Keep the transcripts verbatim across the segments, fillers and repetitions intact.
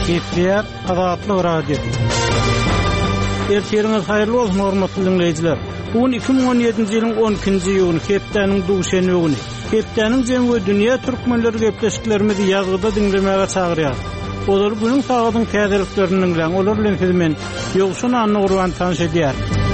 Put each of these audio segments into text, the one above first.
Efriyat Azatlyk Radio. Ertiriniz hayırlı olsun hormatly dinleyijiler. Bugün iki bin on yedinji ýylyň on ikinji ýyly hepdeniň duşenbi güni. Hepdeniň jemgy dünýä türkmenleri gepleşiklerimizi ýazgyda dinlemäge çagyrýar. Olar günüň sagatyň täzeliklerini bilen olar bilen sizmen ýogşun anny urwan tanış edýär.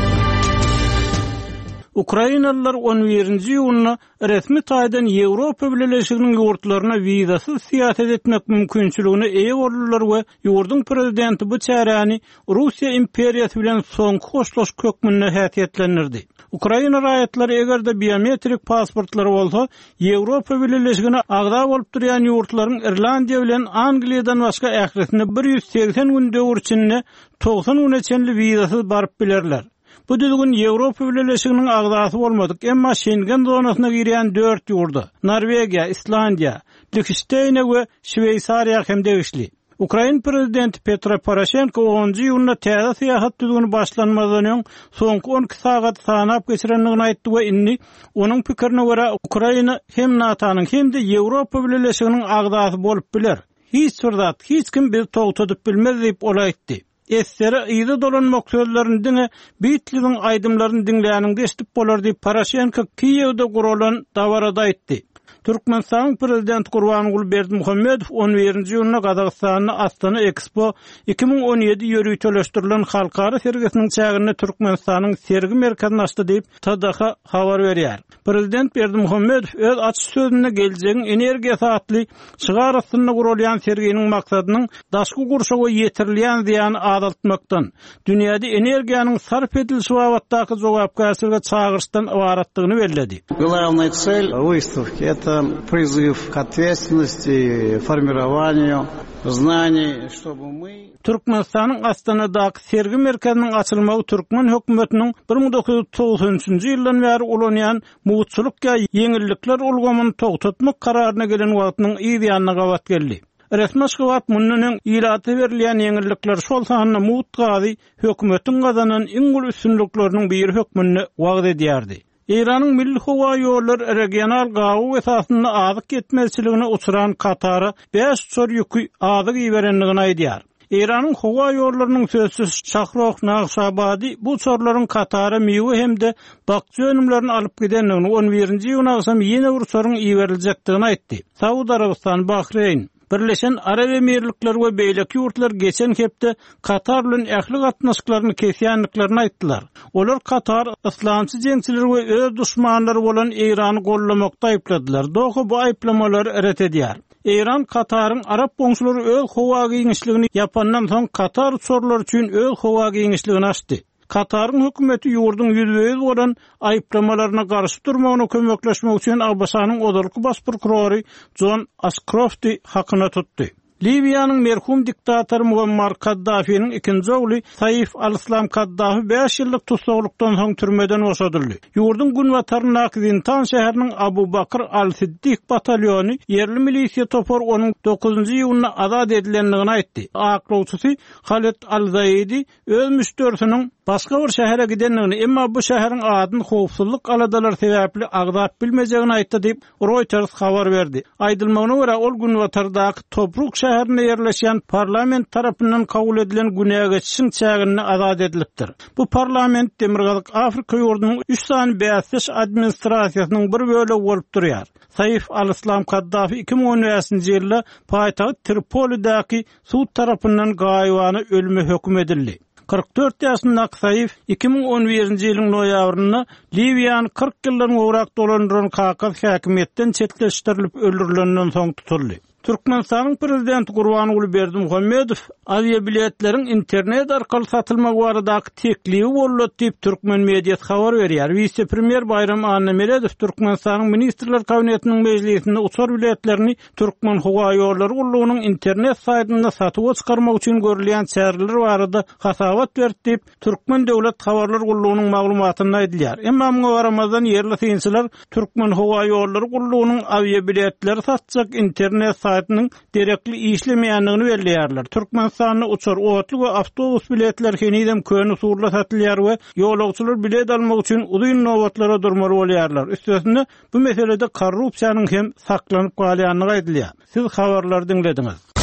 Ukrainalılar on birinji ýylyna resmi taýdan Ýewropa Birleşiginiň ýurtlaryna wizasyz syýasat etmek mümkinçiligine eýe bolurlar we ýurdun prezidenti bu çäräni Russiýa imperiýasy bilen soňky hoşlaş kökmünde häsiýetlendirdi. Ukraina raýatlary egerde biometrik pasportlary bolsa, Ýewropa Birleşigine agda bolup durýan ýurtlaryň Irlandiýa bilen Angliýadan başga ähresinde bir ýüz seksen gün döwür içinde doksan güne çenli wizasyz baryp bilerler. Bu düzgün Ýewropa Birleşiginiň agdasy bolmadyk, emma Schengen zonasyna girýän dört ýurda: Norwegiýa, Islandiýa, Liechtenstein we Şweýsariýa hem degişli. Ukraina prezidenti Petro Poroshenko onuncu ýylyna täze syýasat düzgüni başlanmadan öň soňky on iki sagat sanap geçirenligini aýtdy we inni onuň pikirine görä Ukraina hem NATO'nyň hem de Ýewropa Birleşiginiň agdasy bolup biler. Hiç zat, hiç kim bizi togtadyp bilmez diýip olaýtdy. Esere ýyzy dolanmak sözlerini diňe biýitligiň aýdymlaryny dinleýäniňde eşitip bolar diýip Poroshenko Kiýewde gurulan dawarada aýtdy. Türkmenistan prezidenti Gurbanuly Berdimuhammedow on birinji ýylyna Gazagystanyň Astana Expo iki bin on ýedi ýörüýi töleşdirilen halkara sergisiniň çägine Türkmenistanyň sergi merkezini açdy diýip T D H habar berýär. Prezident Berdimuhammedow öz açyş sözünde gelecegiň energiýa saatly çygarysyny gurulýan serginiň maksadynyň daşky gurşaga ýetirilýän ziýany azaltmakdan, dünýäde energiýanyň sarf edilişi wagtdaky jogapkärçiligi çağırışdan ibaratlygyny bellädi. Главная цель выставки — это призыв к ответственности, формированию знаний, чтобы мы... Türkmenistanyň Astanadaky sergi merkeziniň açylmagy Türkmen hökümetiniň bir ming dokuz ýüz togson üçinji ýyldan bäri ulanýan muwutçylyk ýa ýeňillikler ulgamyny togtatmak kararyna gelen wagtynyň ýygyanyna gabat geldi. Resmi şygat mundan ýylaty berilýän ýeňillikler şol sahanyna muwut gazy hökümetiň gazanan iň gül üstünlikleriniň bir hökmünde wagt edýärdi. İran'ın milli hava yolları regional gawu esasında azyk yetmezçiligine uçuran Katara beş uçur ýükü azyk iberenligini aýdýar. İran'ın hava yollarının sözsüz Şahroh Naqşabadi bu uçurlaryň Katara meýwe hemde bakçy önümlerini alyp gidenligini on birinji ýylyna aksam ýene bir uçuryň iberilejekdigini aýtdy. Saudy Arabistan, Bahreyn, Birleşen Arab Emirlikleri we beýleki ýurtlar geçen hepde Katar bilen ähli gatnaşyklaryny kesýänliklerini aýtdylar. Olar Katar islamçy jeňçiler we öz düşmanlary bolan Irany gollamakda aýpladylar. Doğa bu aýplamalary ret edýär. İran Kataryň Arab boňçulary öz howa giňişligini ýapandan soň Katar uçurlar üçin öz howa giňişligini açdy. Kataryň hökümeti ýurdun ýüzüňiz bolan aýplamalaryna garşy durmagyna kömekleşmek üçin Abbasanyň odurky baş prokurory John Ashcrofty hakyna tutdy. Libyanyň merhum diktatory Muammar Kaddafi'nin ikinji ogly Saif al-Islam Kaddafi beş ýyllyk tutsaklykdan soň türmeden boşadyldy. Ýurdun günwatarına Zintan şäheriniň Abu Bakr al-Siddiq batalyony yerli milisiýa topar onuň dokuzunji ýylyna azad edilenligini aýtdy. Aklawçysy Khaled al-Zaydi öz müşterisiniň başga bir şähere gidenligini, emma bu şäheriň adyny howpsuzlyk aladalar sebäpli agdap bilmejegini aýtdy diýip Reuters habar berdi. Aýdylmagyna görä ol günwatardaky Tobruk şäherine ýerleşýän parlament tarapyndan kabul edilen günäge geçişiň çägine azad edilipdir. Bu parlament Demirgazyk Afrika ýurdunyň üç sany bäsleş administrasiýasynyň bir bölegi bolup durýar. Saif al-Islam Kaddafi iki bin on beşinji ýylda paýtagy Tripolidaky sud tarapyndan gaýwany ölüme hökm edildi. kırk dört ýaşyndaky Saif iki bin on birinji ýylyň noýabrynda Libyany kırk ýyldan gowrak dolandyran Kakaz häkimetden çetleşdirilip öldürilenden soň tutuldy. Türkmenistanyň prezidenti Gurbanuly Berdimuhammedow aviabiletleriň internet arkaly satylmagy baradaky teklibi bolýar diýip türkmen mediýasy habar berýär. Vice-premier Bayram Annemeredow Türkmenistanyň ministrler kabinetiniň mejlisinde uçar biletlerini Türkmen howa ýollary gurulugynyň internet saýtynda satyp çykarmak üçin görülýän çäreler barada hasabat berdi diýip Türkmen döwlet habarlar gurulugynyň maglumatyny aýdylýar. Emma muňa baramazdan yerli synçylar Türkmen howa ýollary gurulugynyň aviabiletleri satjak internet saýtynyň derekli işlemeýänligini belläýärler. Türkmenistanyň uçar otly we awtobus biletleri henidem köni surla satylýar we ýolagçylar bilet almak üçin uzun nowatlara durmaly bolýarlar. Üstesinde bu meselede korrupsiýanyň hem saklanyp galýanyny aýdylýar. Siz habarlary dinlediňiz.